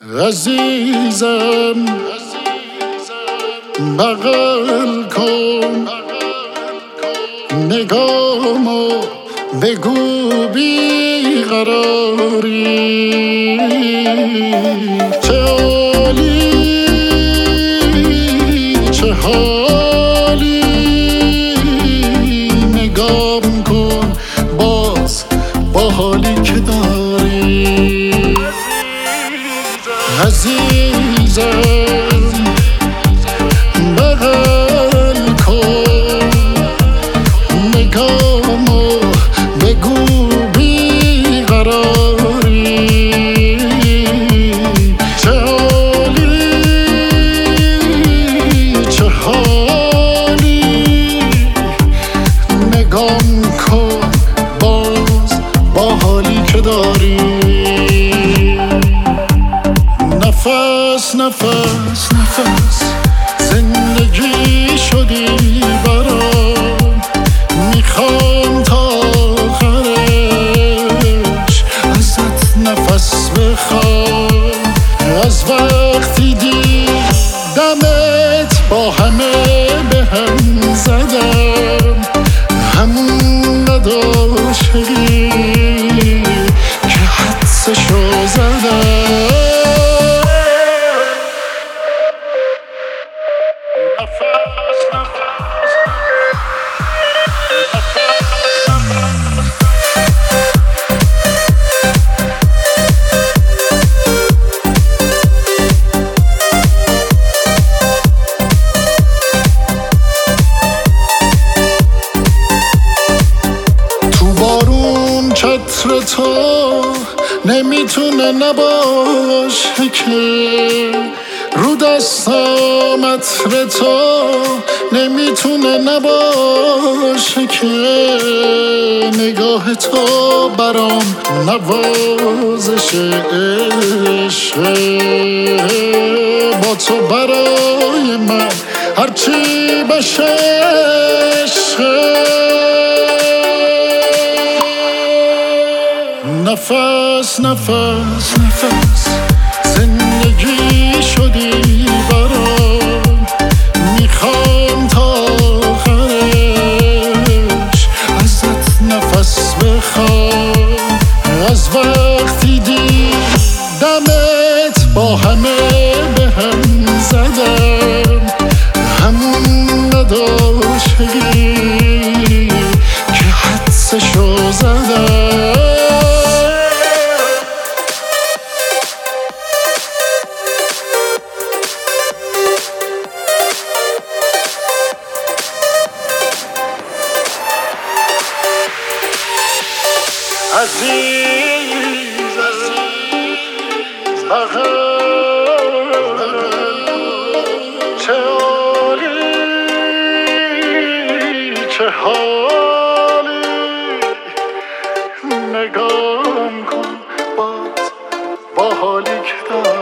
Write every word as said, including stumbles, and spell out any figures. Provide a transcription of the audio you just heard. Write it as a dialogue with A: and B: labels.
A: عزیزم بغل کن نگامو، بگو بیقراری چه عالی چه حالی، نگام کن باز با حالی که داری. عزیزم بغل کن نگامو، بگو بیقراری چه عالی چه حالی، نگام کن باز با حالی که داری. نفس نفس نفس زندگی شدی برام، میخوام تا آخرش ازت نفس بخوام. از وقتی دیدمت با همه به هم زدم، همون نداشتی که حدسشو زدم. چتر تو نمیتونه نباشه که، رو دستم عطر تو نمیتونه نباشه که، نگاه تو برام نوازش عشقه، با تو برای من هرچی بشه عشقه. نفس نفس نفس زندگی شدی برام، میخوام تا آخرش ازت نفس بخوام. از وقتی دیدمت با همه به هم زدم، همون نداشتی که حدسشو زدم. عزیز بغل چه عالی چه حالی، نگام کن باز با حالی که داری.